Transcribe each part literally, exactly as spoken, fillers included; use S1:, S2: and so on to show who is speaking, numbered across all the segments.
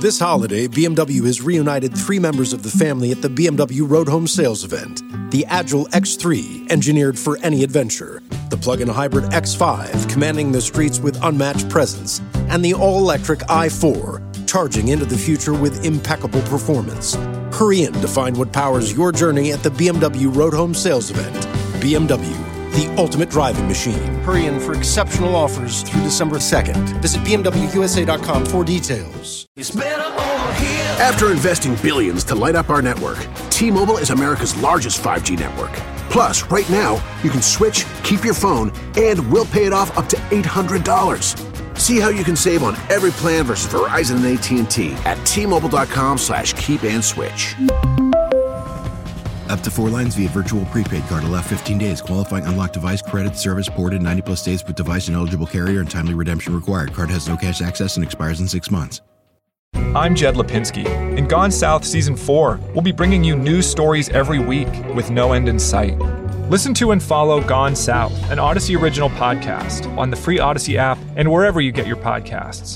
S1: This holiday, B M W has reunited three members of the family at the B M W Road Home Sales event. The Agile X three, engineered for any adventure. The plug-in hybrid X five, commanding the streets with unmatched presence. And the all-electric i four, charging into the future with impeccable performance. Hurry in to find what powers your journey at the B M W Road Home Sales event. B M W, the ultimate driving machine. Hurry in for exceptional offers through December second. Visit B M W U S A dot com for details.
S2: It's better over here.
S3: After investing billions to light up our network, T-Mobile is America's largest five G network. Plus, right now, you can switch, keep your phone, and we'll pay it off up to eight hundred dollars. See how you can save on every plan versus Verizon and A T and T at T-Mobile.com slash keep and switch.
S4: Up to four lines via virtual prepaid card. Allow fifteen days. Qualifying unlocked device credit service ported ninety plus days with device and eligible carrier and timely redemption required. Card has no cash access and expires in six months.
S5: I'm Jed Lipinski. In Gone South Season four, we'll be bringing you news stories every week with no end in sight. Listen to and follow Gone South, an Odyssey original podcast, on the free Odyssey app and wherever you get your podcasts.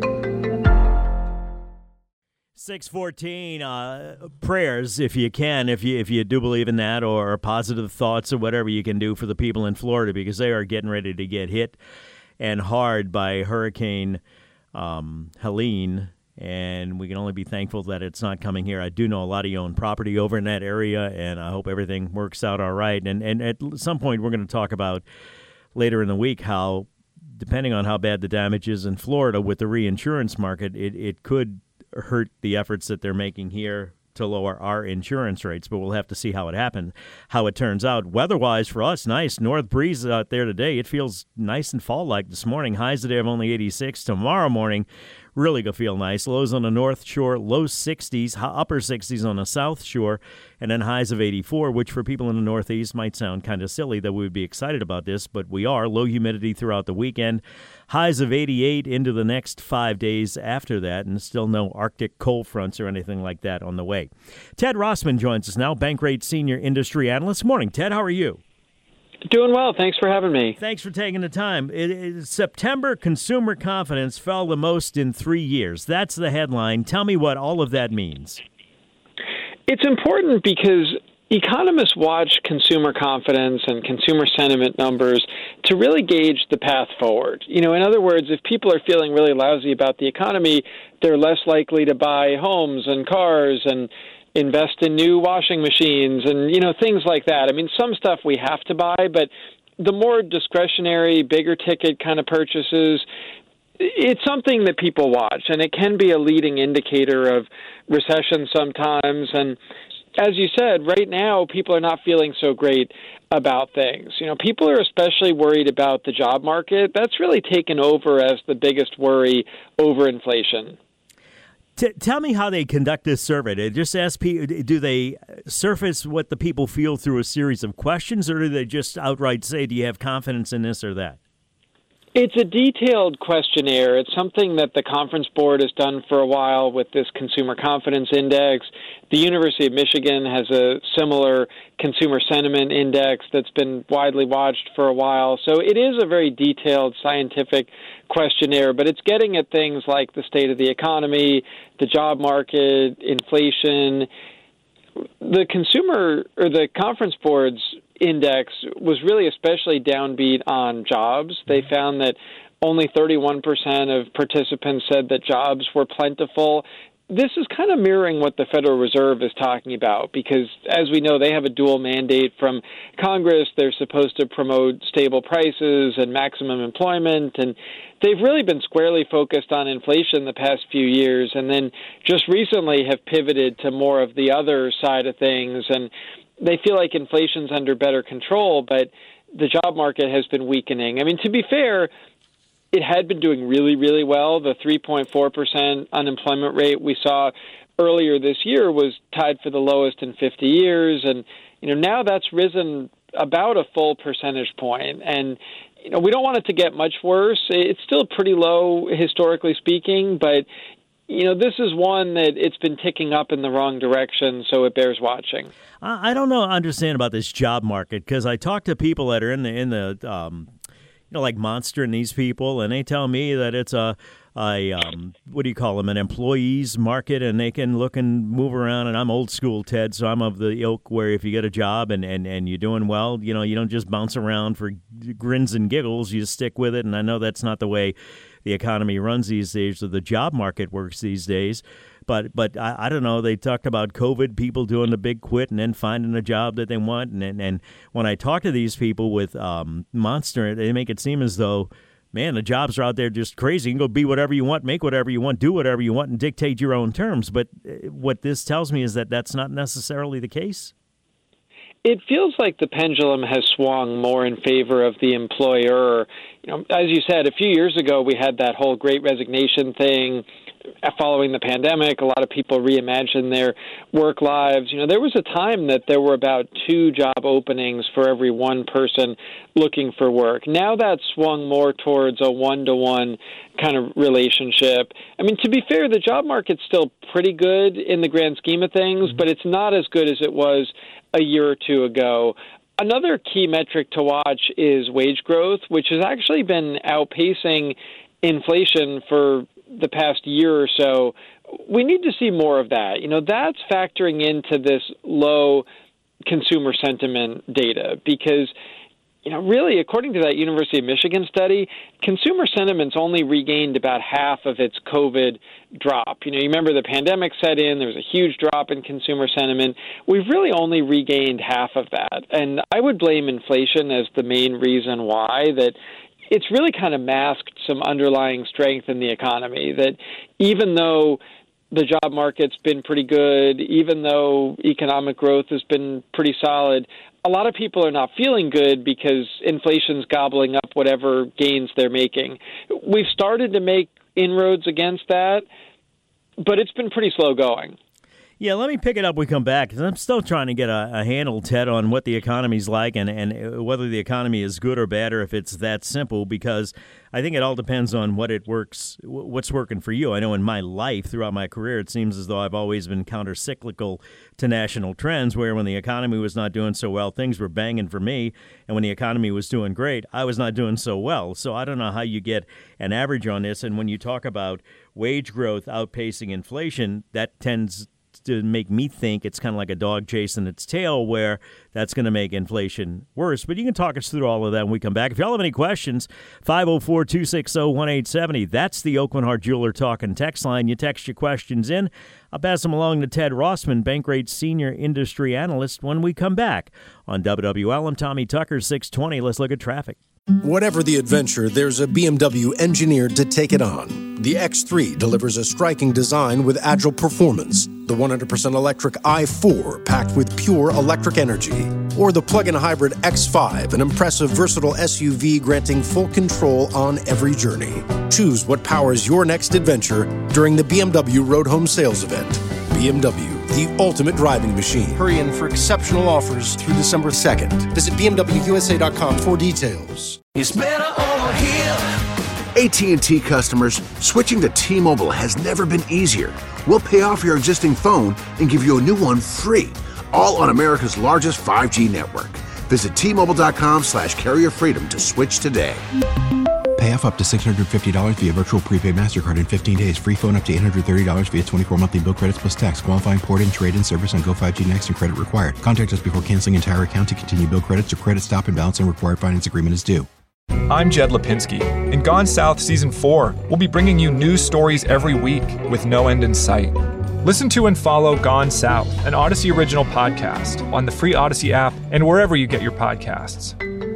S6: six fourteen, uh, prayers, if you can, if you if you do believe in that, or positive thoughts or whatever you can do for the people in Florida, because they are getting ready to get hit and hard by Hurricane um, Helene, and we can only be thankful that it's not coming here. I do know a lot of you own property over in that area, and I hope everything works out all right. And, and at some point, we're going to talk about later in the week how, depending on how bad the damage is in Florida with the reinsurance market, it, it could hurt the efforts that they're making here to lower our insurance rates, but we'll have to see how it happens, how it turns out. Weather-wise for us, nice north breeze out there today. It feels nice and fall-like this morning. Highs today of only eighty-six. Tomorrow morning, really going to feel nice. Lows on the north shore, low sixties, upper sixties on the south shore, and then highs of eighty-four, which for people in the northeast might sound kind of silly that we would be excited about this, but we are. Low humidity throughout the weekend. Highs of eighty-eight into the next five days after that, and still no Arctic cold fronts or anything like that on the way. Ted Rossman joins us now, Bankrate Senior Industry Analyst. Morning, Ted. How are you?
S7: Doing well. Thanks for having me.
S6: Thanks for taking the time. It, it, September consumer confidence fell the most in three years. That's the headline. Tell me what all of that means.
S7: It's important because economists watch consumer confidence and consumer sentiment numbers to really gauge the path forward. You know, in other words, if people are feeling really lousy about the economy, they're less likely to buy homes and cars and invest in new washing machines and, you know, things like that. I mean, some stuff we have to buy, but the more discretionary, bigger ticket kind of purchases, it's something that people watch, and it can be a leading indicator of recession sometimes. And as you said, right now, people are not feeling so great about things. You know, people are especially worried about the job market. That's really taken over as the biggest worry over inflation.
S6: T- tell me how they conduct this survey. They just ask people, do they surface what the people feel through a series of questions, or do they just outright say, do you have confidence in this or that?
S7: It's a detailed questionnaire. It's something that the Conference Board has done for a while with this Consumer Confidence Index. The University of Michigan has a similar Consumer Sentiment Index that's been widely watched for a while. So it is a very detailed scientific questionnaire, but it's getting at things like the state of the economy, the job market, inflation. The consumer or the Conference Board's index was really especially downbeat on jobs. They found that only thirty-one percent of participants said that jobs were plentiful. This is kind of mirroring what the Federal Reserve is talking about because, as we know, they have a dual mandate from Congress. They're supposed to promote stable prices and maximum employment, and they've really been squarely focused on inflation the past few years, and then just recently have pivoted to more of the other side of things, and they feel like inflation's under better control, but the job market has been weakening. I mean, to be fair, it had been doing really, really well. The three point four percent unemployment rate we saw earlier this year was tied for the lowest in fifty years. And, you know, now that's risen about a full percentage point. And, you know, we don't want it to get much worse. It's still pretty low, historically speaking, but, you know, this is one that it's been ticking up in the wrong direction, so it bears watching.
S6: I don't know, understand about this job market because I talk to people that are in the in the um, you know, like Monster and these people, and they tell me that it's a a um, what do you call them, an employees market, and they can look and move around. And I'm old school, Ted, so I'm of the ilk where if you get a job and, and, and you're doing well, you know, you don't just bounce around for grins and giggles. You stick with it. And I know that's not the way the economy runs these days, or the job market works these days. But but I, I don't know. They talked about COVID, people doing the big quit and then finding a job that they want. And and, and when I talk to these people with um, Monster, they make it seem as though, man, the jobs are out there just crazy. You can go be whatever you want, make whatever you want, do whatever you want, and dictate your own terms. But what this tells me is that that's not necessarily the case.
S7: It feels like the pendulum has swung more in favor of the employer. You know, as you said, a few years ago, we had that whole Great Resignation thing. Following the pandemic, a lot of people reimagined their work lives. You know, there was a time that there were about two job openings for every one person looking for work. Now that's swung more towards a one-to-one kind of relationship. I mean, to be fair, the job market's still pretty good in the grand scheme of things, mm-hmm. but it's not as good as it was a year or two ago. Another key metric to watch is wage growth, which has actually been outpacing inflation for the past year or so. We need to see more of that. You know, that's factoring into this low consumer sentiment data because, you know, really, according to that University of Michigan study, consumer sentiment's only regained about half of its COVID drop. You know, you remember the pandemic set in, there was a huge drop in consumer sentiment. We've really only regained half of that. And I would blame inflation as the main reason why, that it's really kind of masked some underlying strength in the economy, that even though the job market's been pretty good, even though economic growth has been pretty solid, a lot of people are not feeling good because inflation's gobbling up whatever gains they're making. We've started to make inroads against that, but it's been pretty slow going.
S6: Yeah, let me pick it up when we come back, because I'm still trying to get a, a handle, Ted, on what the economy's like and, and whether the economy is good or bad, or if it's that simple, because I think it all depends on what it works, what's working for you. I know in my life, throughout my career, it seems as though I've always been counter-cyclical to national trends, where when the economy was not doing so well, things were banging for me, and when the economy was doing great, I was not doing so well. So I don't know how you get an average on this, and when you talk about wage growth outpacing inflation, that tends to make me think it's kind of like a dog chasing its tail, where that's going to make inflation worse. But you can talk us through all of that when we come back. If y'all have any questions, five oh four, two six oh, one eight seven oh. That's the Aucoin Hart Jeweler Talking text line. You text your questions in. I'll pass them along to Ted Rossman, Bankrate Senior Industry Analyst, when we come back on W W L. I'm Tommy Tucker, six twenty. Let's look at traffic.
S1: Whatever the adventure, there's a B M W engineered to take it on. The X three delivers a striking design with agile performance. The one hundred percent electric i four, packed with pure electric energy. Or the plug-in hybrid X five, an impressive, versatile S U V granting full control on every journey. Choose what powers your next adventure during the B M W Road Home Sales Event. B M W, the ultimate driving machine. Hurry in for exceptional offers through December second. Visit B M W U S A dot com for details.
S3: It's better over here. A T and T customers, switching to T-Mobile has never been easier. We'll pay off your existing phone and give you a new one free, all on America's largest five G network. Visit T-Mobile.com slash carrier freedom to switch today.
S4: Pay off up to six hundred fifty dollars via virtual prepaid MasterCard in fifteen days. Free phone up to eight hundred thirty dollars via twenty-four monthly bill credits plus tax. Qualifying port-in, trade-in service on Go five G Next and credit required. Contact us before canceling entire account to continue bill credits or credit stop and balance and required finance agreement is due.
S5: I'm Jed Lipinski. In Gone South Season four, we'll be bringing you news stories every week with no end in sight. Listen to and follow Gone South, an Odyssey original podcast, on the free Odyssey app and wherever you get your podcasts.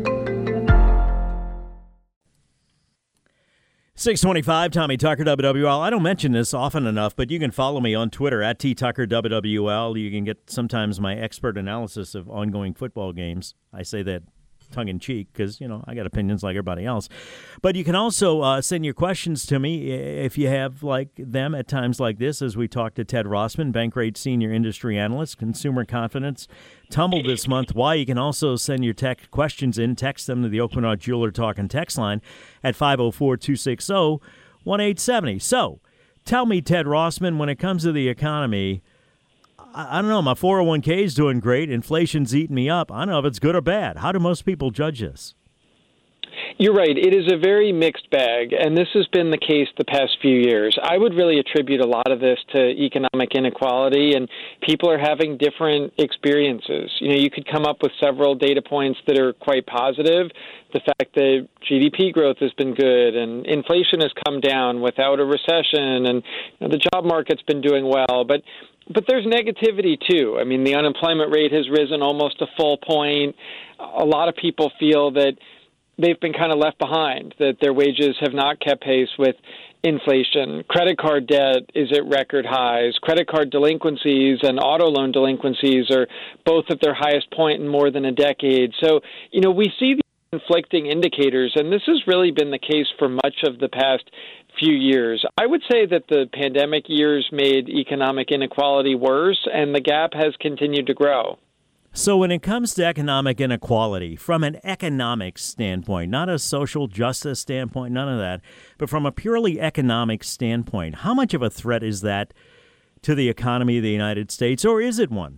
S6: six twenty-five, Tommy Tucker, W W L. I don't mention this often enough, but you can follow me on Twitter, at T Tucker W W L. You can get sometimes my expert analysis of ongoing football games. I say that tongue-in-cheek because, you know, I got opinions like everybody else. But you can also uh, send your questions to me if you have, like, them at times like this, as we talk to Ted Rossman, Bankrate Senior Industry Analyst. Consumer confidence tumbled this month. Why? You can also send your tech questions in. Text them to the Aucoin Hart Jeweler Talking text line at five oh four, two six oh, one eight seven oh. So, tell me, Ted Rossman, when it comes to the economy, I don't know, my four oh one k is doing great. Inflation's eating me up. I don't know if it's good or bad. How do most people judge this?
S7: You're right. It is a very mixed bag, and this has been the case the past few years. I would really attribute a lot of this to economic inequality, and people are having different experiences. You know, you could come up with several data points that are quite positive. The fact that G D P growth has been good and inflation has come down without a recession, and you know, the job market's been doing well. But But there's negativity, too. I mean, the unemployment rate has risen almost a full point. A lot of people feel that they've been kind of left behind, that their wages have not kept pace with inflation. Credit card debt is at record highs. Credit card delinquencies and auto loan delinquencies are both at their highest point in more than a decade. So, you know, we see these conflicting indicators, and this has really been the case for much of the past few years. I would say that the pandemic years made economic inequality worse, and the gap has continued to grow.
S6: So when it comes to economic inequality, from an economic standpoint, not a social justice standpoint, none of that, but from a purely economic standpoint, how much of a threat is that to the economy of the United States, or is it one?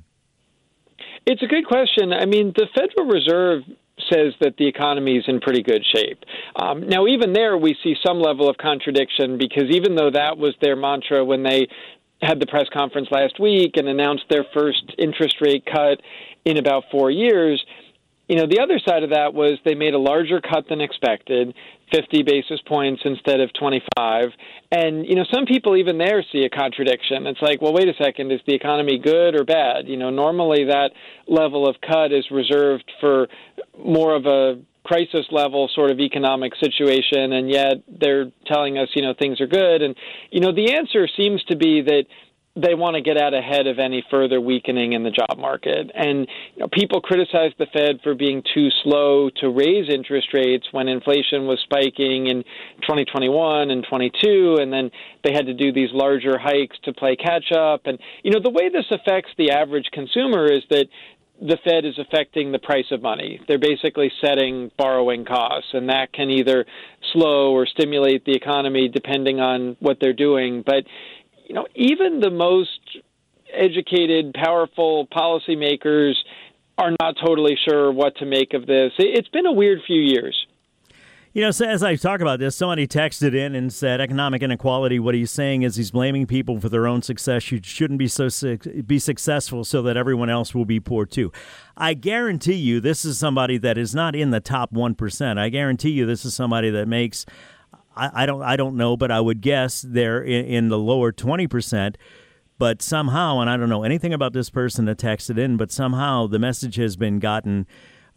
S7: It's a good question. I mean, the Federal Reserve says that the economy is in pretty good shape. Um, now, even there, we see some level of contradiction, because even though that was their mantra when they had the press conference last week and announced their first interest rate cut in about four years, you know, the other side of that was they made a larger cut than expected, fifty basis points instead of twenty-five. And, you know, some people even there see a contradiction. It's like, well, wait a second, is the economy good or bad? You know, normally that level of cut is reserved for more of a crisis level sort of economic situation, and yet they're telling us, you know, things are good. And, you know, the answer seems to be that they want to get out ahead of any further weakening in the job market. And you know, people criticize the Fed for being too slow to raise interest rates when inflation was spiking in twenty twenty-one and twenty-two, and then they had to do these larger hikes to play catch up. And, you know, the way this affects the average consumer is that the Fed is affecting the price of money. They're basically setting borrowing costs, and that can either slow or stimulate the economy depending on what they're doing. But you know, even the most educated, powerful policymakers are not totally sure what to make of this. It's been a weird few years.
S6: You know, so as I talk about this, somebody texted in and said, economic inequality, what he's saying is he's blaming people for their own success. You shouldn't be so be successful so that everyone else will be poor too. I guarantee you this is somebody that is not in the top one percent. I guarantee you this is somebody that makes, I, I don't I don't know, but I would guess they're in, in the lower twenty percent. But somehow, and I don't know anything about this person that texted in, but somehow the message has been gotten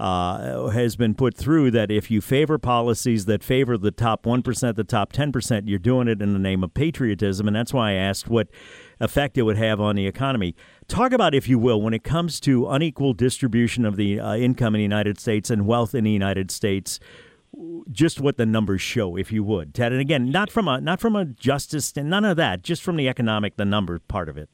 S6: Uh, has been put through that if you favor policies that favor the top one percent, the top ten percent, you're doing it in the name of patriotism. And that's why I asked what effect it would have on the economy. Talk about, if you will, when it comes to unequal distribution of the uh, income in the United States and wealth in the United States, just what the numbers show, if you would, Ted. And again, not from a not from a justice, none of that, just from the economic, the number part of it.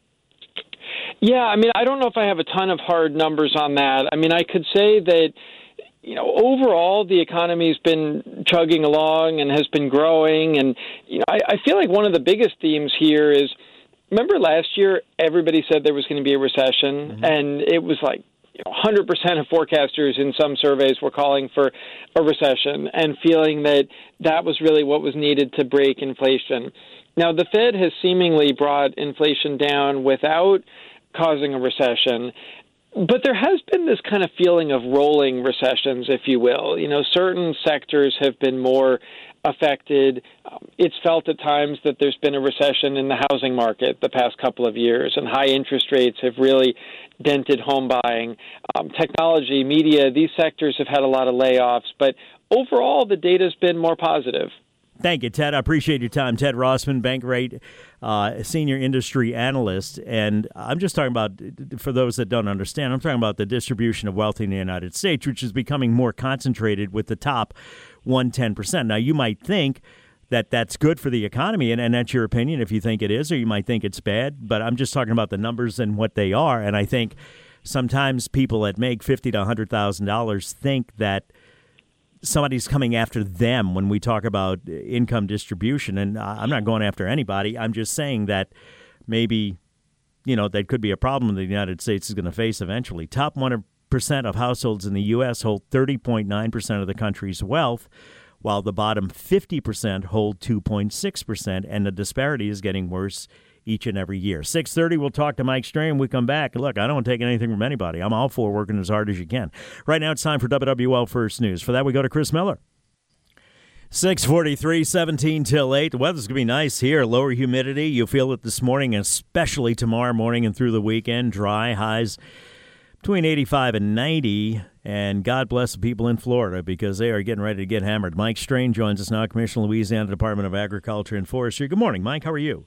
S7: Yeah, I mean, I don't know if I have a ton of hard numbers on that. I mean, I could say that, you know, overall the economy's been chugging along and has been growing. And, you know, I, I feel like one of the biggest themes here is, remember last year everybody said there was going to be a recession, mm-hmm. and it was like, you know, one hundred percent of forecasters in some surveys were calling for a recession and feeling that that was really what was needed to break inflation. Now, the Fed has seemingly brought inflation down without causing a recession. But there has been this kind of feeling of rolling recessions, if you will. You know, certain sectors have been more affected. Um, it's felt at times that there's been a recession in the housing market the past couple of years, and high interest rates have really dented home buying. Um, technology, media, these sectors have had a lot of layoffs. But overall, the data's been more positive.
S6: Thank you, Ted. I appreciate your time. Ted Rossman, Bankrate, uh, senior industry analyst. And I'm just talking about, for those that don't understand, I'm talking about the distribution of wealth in the United States, which is becoming more concentrated with the top one hundred ten percent. Now, you might think that that's good for the economy, and, and that's your opinion if you think it is, or you might think it's bad. But I'm just talking about the numbers and what they are. And I think sometimes people that make fifty thousand to one hundred thousand dollars think that somebody's coming after them when we talk about income distribution. And I'm not going after anybody. I'm just saying that maybe, you know, that could be a problem that the United States is going to face eventually. Top one percent of households in the U S hold thirty point nine percent of the country's wealth, while the bottom fifty percent hold two point six percent, and the disparity is getting worse each and every year. six thirty, we'll talk to Mike Strain. We come back. Look, I don't take anything from anybody. I'm all for working as hard as you can. Right now, it's time for W W L First News. For that, we go to Chris Miller. six forty-three, seventeen till eight. The weather's going to be nice here. Lower humidity. You'll feel it this morning, especially tomorrow morning and through the weekend. Dry highs between eighty-five and ninety. And God bless the people in Florida because they are getting ready to get hammered. Mike Strain joins us now, Commissioner, Louisiana Department of Agriculture and Forestry. Good morning, Mike. How are you?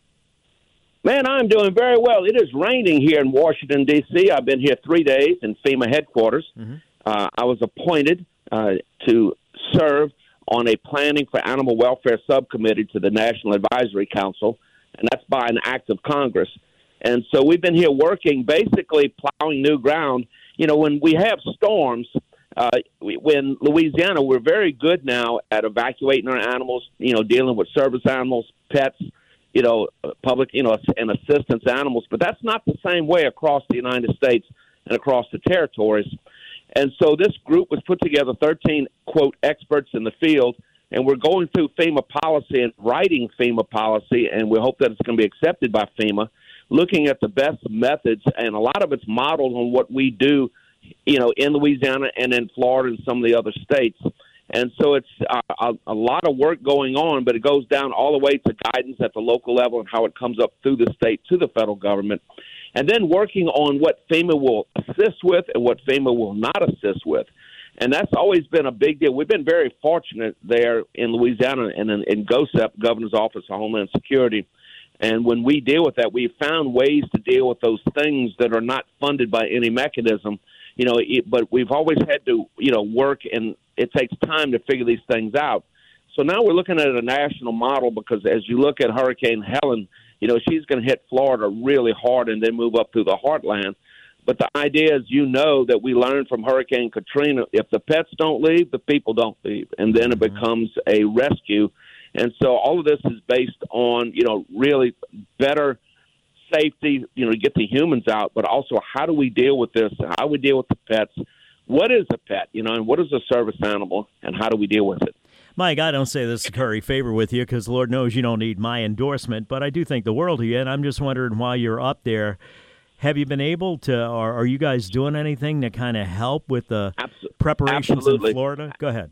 S2: Man, I'm doing very well. It is raining here in Washington, D C I've been here three days in FEMA headquarters. Mm-hmm. Uh, I was appointed uh, to serve on a planning for animal welfare subcommittee to the National Advisory Council, and that's by an act of Congress. And so we've been here working, basically plowing new ground. You know, when we have storms, uh, we, when Louisiana, we're very good now at evacuating our animals, you know, dealing with service animals, pets, you know, public, you know, and assistance animals. But that's not the same way across the United States and across the territories. And so this group was put together, thirteen, quote, experts in the field, and we're going through FEMA policy and writing FEMA policy, and we hope that it's going to be accepted by FEMA, looking at the best methods, and a lot of it's modeled on what we do, you know, in Louisiana and in Florida and some of the other states. And so it's uh, a, a lot of work going on, but it goes down all the way to guidance at the local level and how it comes up through the state to the federal government. And then working on what FEMA will assist with and what FEMA will not assist with. And that's always been a big deal. We've been very fortunate there in Louisiana and in, in GOSEP, Governor's Office of Homeland Security. And when we deal with that, we've found ways to deal with those things that are not funded by any mechanism. You know, it, but we've always had to, you know, work, and it takes time to figure these things out. So now we're looking at a national model because as you look at Hurricane Helen, you know, she's going to hit Florida really hard and then move up through the heartland. But the idea is, you know, that we learned from Hurricane Katrina, if the pets don't leave, the people don't leave, and then it becomes a rescue. And so all of this is based on, you know, really better safety, you know, to get the humans out, but also how do we deal with this? How do we deal with the pets? What is a pet, you know, and what is a service animal, and how do we deal with it?
S6: Mike, I don't say this to curry favor with you because Lord knows you don't need my endorsement, but I do think the world of you, and I'm just wondering while you're up there, have you been able to, or are you guys doing anything to kind of help with the Absol- preparations Absolutely. in Florida? Go ahead.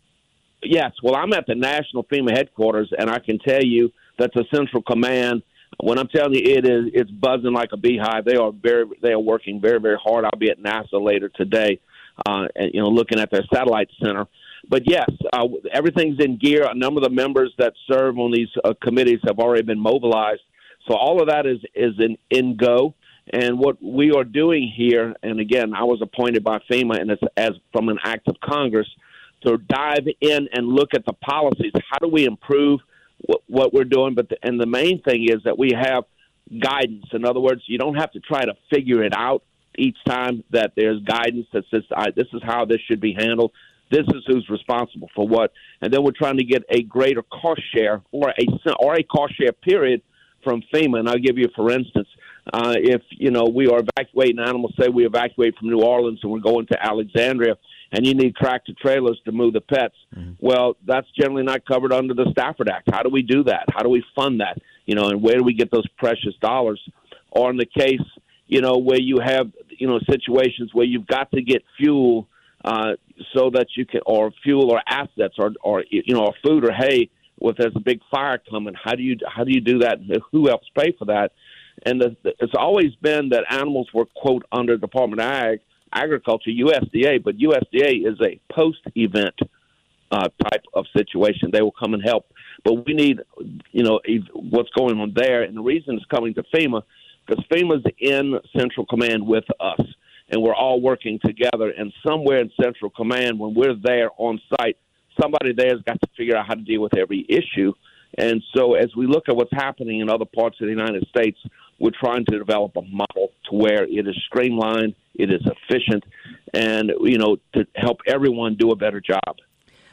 S2: Yes, well, I'm at the National FEMA headquarters, and I can tell you that the Central Command, when I'm telling you it is, it's buzzing like a beehive. They are very, they are working very, very hard. I'll be at NASA later today, uh, and, you know, looking at their satellite center. But yes, uh, everything's in gear. A number of the members that serve on these uh, committees have already been mobilized. So all of that is is in, in go. And what we are doing here, and again, I was appointed by FEMA, and it's as from an act of Congress, to dive in and look at the policies. How do we improve what, what we're doing? But the, and the main thing is that we have guidance. In other words, you don't have to try to figure it out each time. That there's guidance that says I, this is how this should be handled. This is who's responsible for what. And then we're trying to get a greater cost share or a or a cost share period from FEMA. And I'll give you, for instance, uh, if you know we are evacuating animals, say we evacuate from New Orleans and we're going to Alexandria, and you need tractor trailers to move the pets. Mm-hmm. Well, that's generally not covered under the Stafford Act. How do we do that? How do we fund that? You know, and where do we get those precious dollars? Or in the case, you know, where you have, you know, situations where you've got to get fuel uh, so that you can, or fuel or assets or, or, you know, or food or hay, if there's a big fire coming, how do you, how do you do that? Who else pay for that? And the, the, it's always been that animals were, quote, under Department of Ag, Agriculture, U S D A, but U S D A is a post-event uh, type of situation. They will come and help. But we need, you know, what's going on there. And the reason it's coming to FEMA, because FEMA's in Central Command with us, and we're all working together. And somewhere in Central Command, when we're there on site, somebody there has got to figure out how to deal with every issue. And so as we look at what's happening in other parts of the United States, we're trying to develop a model to where it is streamlined, it is efficient, and, you know, to help everyone do a better job.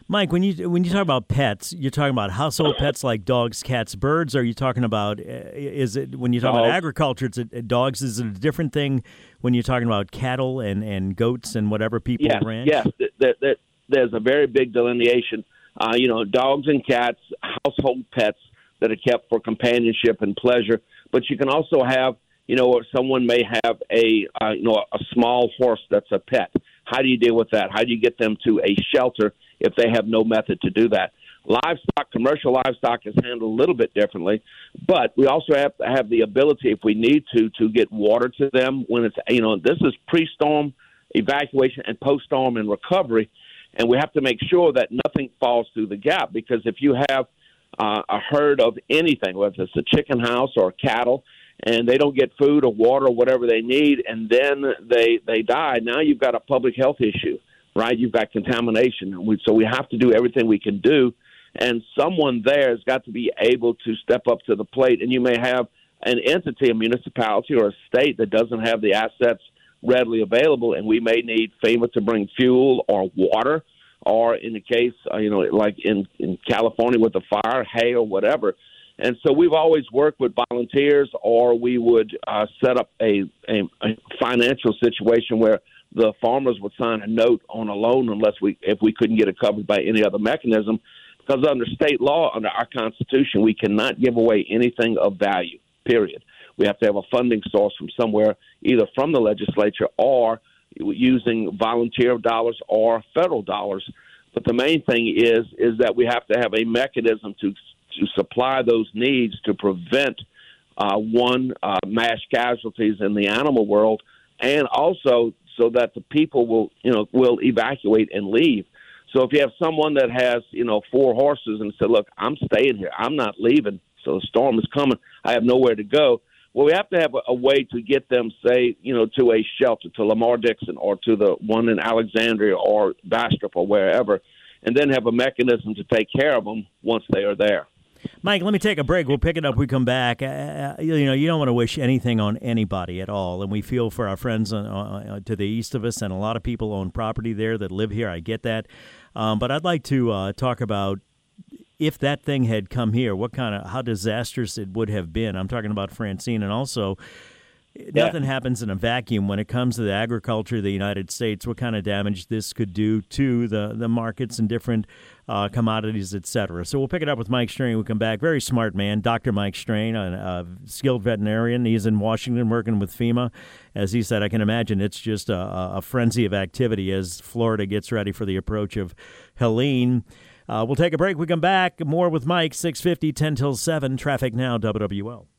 S6: Mike, when you when you talk about pets, you're talking about household pets like dogs, cats, birds. Or are you talking about, is it, when you talk about agriculture, it's a, dogs, is it a different thing when you're talking about cattle and, and goats and whatever people
S2: yes,
S6: ranch?
S2: Yes, there, there, there's a very big delineation. Uh, you know, dogs and cats, household pets that are kept for companionship and pleasure. But you can also have, you know, someone may have a, uh, you know, a small horse that's a pet. How do you deal with that? How do you get them to a shelter if they have no method to do that? Livestock, commercial livestock is handled a little bit differently, but we also have to have the ability, if we need to, to get water to them when it's, you know, this is pre-storm evacuation and post-storm and recovery, and we have to make sure that nothing falls through the gap, because if you have uh, a herd of anything, whether it's a chicken house or cattle, and they don't get food or water or whatever they need, and then they they die, now you've got a public health issue, right? You've got contamination. We, so we have to do everything we can do, and someone there has got to be able to step up to the plate. And you may have an entity, a municipality or a state that doesn't have the assets readily available, and we may need FEMA to bring fuel or water, or in the case, uh, you know, like in, in California with the fire, hay or whatever. And so we've always worked with volunteers, or we would uh, set up a, a, a financial situation where the farmers would sign a note on a loan unless we, if we couldn't get it covered by any other mechanism. Because under state law, under our Constitution, we cannot give away anything of value, period. We have to have a funding source from somewhere, either from the legislature or using volunteer dollars or federal dollars. But the main thing is is that we have to have a mechanism to to supply those needs to prevent, uh, one, uh, mass casualties in the animal world, and also so that the people will, you know, will evacuate and leave. So if you have someone that has, you know, four horses and said, look, I'm staying here, I'm not leaving, so the storm is coming, I have nowhere to go. Well, we have to have a, a way to get them, say, you know, to a shelter, to Lamar-Dixon or to the one in Alexandria or Bastrop or wherever, and then have a mechanism to take care of them once they are there.
S6: Mike, let me take a break. We'll pick it up when we come back. Uh, you know, you don't want to wish anything on anybody at all, and we feel for our friends on, uh, to the east of us, and a lot of people own property there that live here. I get that. Um, but I'd like to uh, talk about if that thing had come here, what kind of, how disastrous it would have been. I'm talking about Francine, and also yeah. nothing happens in a vacuum when it comes to the agriculture of the United States, what kind of damage this could do to the, the markets and different uh, commodities, et cetera. So we'll pick it up with Mike Strain. We'll come back. Very smart man, Doctor Mike Strain, a, a skilled veterinarian. He's in Washington working with FEMA. As he said, I can imagine it's just a, a frenzy of activity as Florida gets ready for the approach of Helene. Uh, we'll take a break. We come back. More with Mike, six fifty, ten till seven. Traffic now, W W L.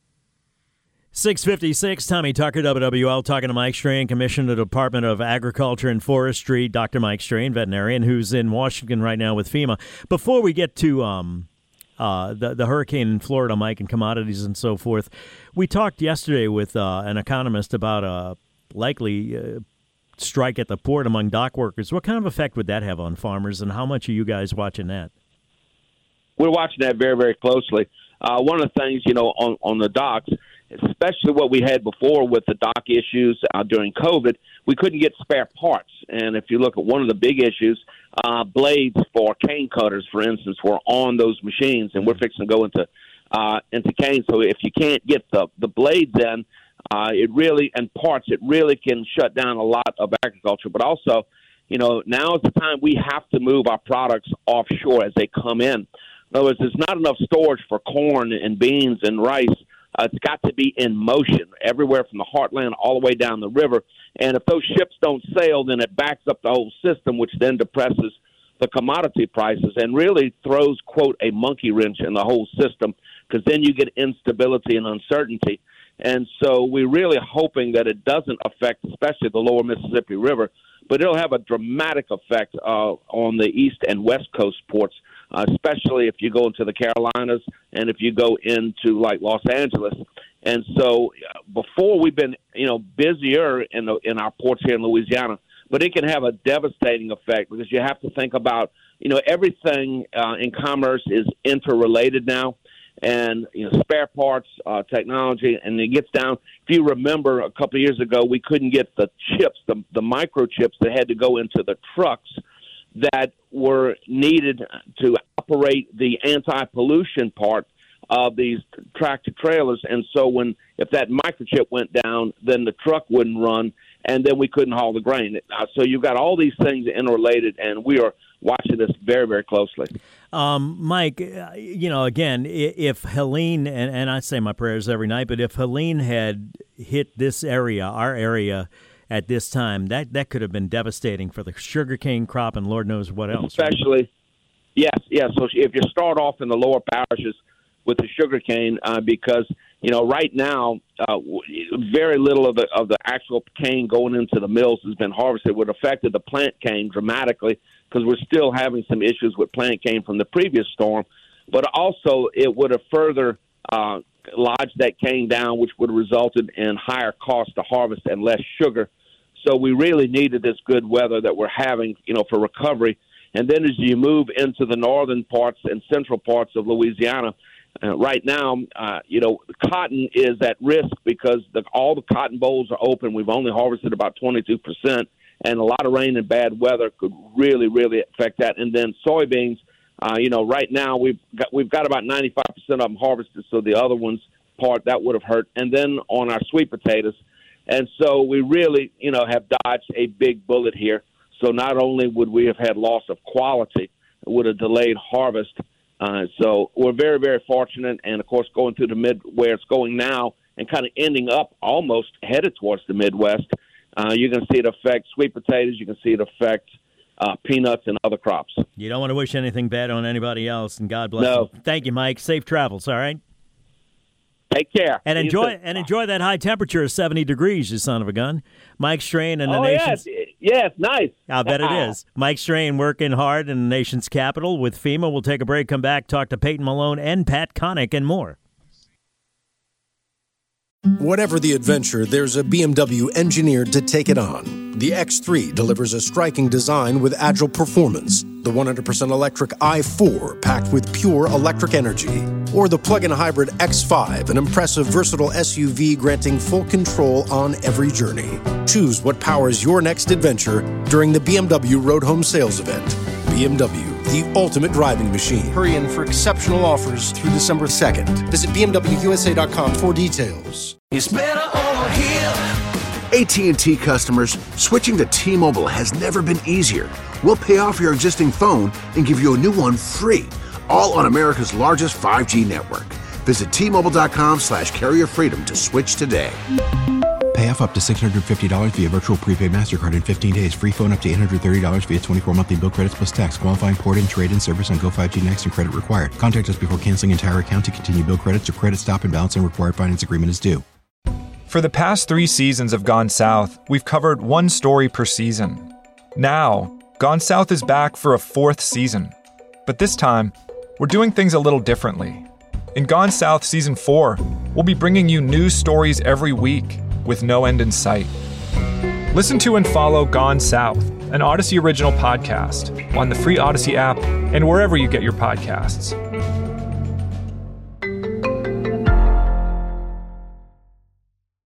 S6: six fifty-six, Tommy Tucker, W W L, talking to Mike Strain, Commissioner of the Department of Agriculture and Forestry, Doctor Mike Strain, veterinarian, who's in Washington right now with FEMA. Before we get to um, uh, the, the hurricane in Florida, Mike, and commodities and so forth, we talked yesterday with uh, an economist about a likely uh, strike at the port among dock workers. What kind of effect would that have on farmers, and how much are you guys watching that?
S2: We're watching that very, very closely. Uh, one of the things, you know, on, on the docks, especially what we had before with the dock issues uh, during COVID, we couldn't get spare parts. And if you look at one of the big issues, uh, blades for cane cutters, for instance, were on those machines, and we're fixing to go into uh, into cane. So if you can't get the, the blades in, uh, it really, and parts, it really can shut down a lot of agriculture. But also, you know, now is the time we have to move our products offshore as they come in. In other words, there's not enough storage for corn and beans and rice. Uh, it's got to be in motion everywhere from the heartland all the way down the river. And if those ships don't sail, then it backs up the whole system, which then depresses the commodity prices and really throws, quote, a monkey wrench in the whole system, because then you get instability and uncertainty. And so we're really hoping that it doesn't affect, especially the lower Mississippi River, but it'll have a dramatic effect uh, on the east and west coast ports, uh, especially if you go into the Carolinas and if you go into, like, Los Angeles. And so uh, before we've been, you know, busier in, the, in our ports here in Louisiana, but it can have a devastating effect because you have to think about, you know, everything uh, in commerce is interrelated now. And, you know, spare parts, uh, technology, and it gets down. If you remember a couple of years ago, we couldn't get the chips, the, the microchips that had to go into the trucks that were needed to operate the anti-pollution part of these tractor trailers. And so when if that microchip went down, then the truck wouldn't run, and then we couldn't haul the grain. Uh, so you've got all these things interrelated, and we are watching this very, very closely.
S6: Um, Mike, you know, again, if Helene, and, and I say my prayers every night, but if Helene had hit this area, our area, at this time, that, that could have been devastating for the sugarcane crop and Lord knows what else.
S2: Especially, right? yes, yes. So if you start off in the lower parishes with the sugarcane, uh, because, you know, right now, uh, very little of the of the actual cane going into the mills has been harvested. It would have affected the plant cane dramatically because we're still having some issues with plant cane from the previous storm. But also, it would have further uh, lodged that cane down, which would have resulted in higher cost to harvest and less sugar. So we really needed this good weather that we're having, you know, for recovery. And then as you move into the northern parts and central parts of Louisiana, uh, right now, uh, you know, cotton is at risk because the, all the cotton bolls are open. We've only harvested about twenty-two percent, and a lot of rain and bad weather could really, really affect that. And then soybeans, uh, you know, right now we've got, we've got about ninety-five percent of them harvested, so the other ones part that would have hurt. And then on our sweet potatoes, and so we really, you know, have dodged a big bullet here. So not only would we have had loss of quality, it would have delayed harvest. Uh, so we're very, very fortunate. And, of course, going through the mid where it's going now and kind of ending up almost headed towards the Midwest, uh, you can see it affect sweet potatoes. You can see it affect uh, peanuts and other crops.
S6: You don't want to wish anything bad on anybody else, and God bless
S2: no.
S6: you. Thank you, Mike. Safe travels, all right?
S2: Take care.
S6: And enjoy and enjoy that high temperature of seventy degrees, you son of a gun. Mike Strain and the
S2: oh,
S6: nation's...
S2: yes. Yes, nice.
S6: I bet it is. Mike Strain working hard in the nation's capital with FEMA. We'll take a break, come back, talk to Peyton Malone and Pat Connick and more.
S1: Whatever the adventure, there's a B M W engineered to take it on. The X three delivers a striking design with agile performance. The one hundred percent electric i four packed with pure electric energy. Or the plug-in hybrid X five, an impressive, versatile S U V granting full control on every journey. Choose what powers your next adventure during the B M W Road Home Sales Event. B M W, the ultimate driving machine. Hurry in for exceptional offers through December second. Visit B M W U S A dot com for details.
S3: It's better over here. A T and T customers, switching to T-Mobile has never been easier. We'll pay off your existing phone and give you a new one free, all on America's largest five G network. Visit T Mobile dot com slash carrier freedom to switch today.
S4: Pay off up to six hundred fifty dollars via virtual prepaid MasterCard in fifteen days. Free phone up to eight hundred thirty dollars via twenty-four monthly bill credits plus tax. Qualifying port-in, trade-in service on Go five G Next and credit required. Contact us before canceling entire account to continue bill credits or credit stop and balance and required finance agreement is due.
S5: For the past three seasons of Gone South, we've covered one story per season. Now, Gone South is back for a fourth season. But this time, we're doing things a little differently. In Gone South Season four, we'll be bringing you news stories every week with no end in sight. Listen to and follow Gone South, an Odyssey original podcast, on the free Odyssey app and wherever you get your podcasts.